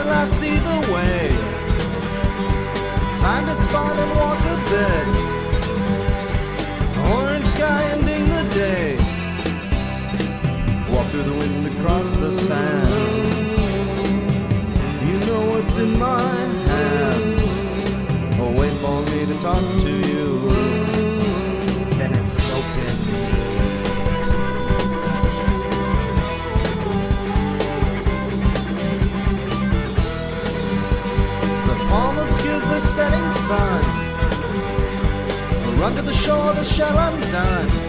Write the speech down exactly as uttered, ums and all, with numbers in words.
till I see the way. Find a spot and walk a bit. Orange sky ending the day. Walk through the wind across the sand. You know what's in my hand. Oh, wait for me to talk to you. Then it's soaking. The palm obscures the setting sun. A run to the shore, the shell undone.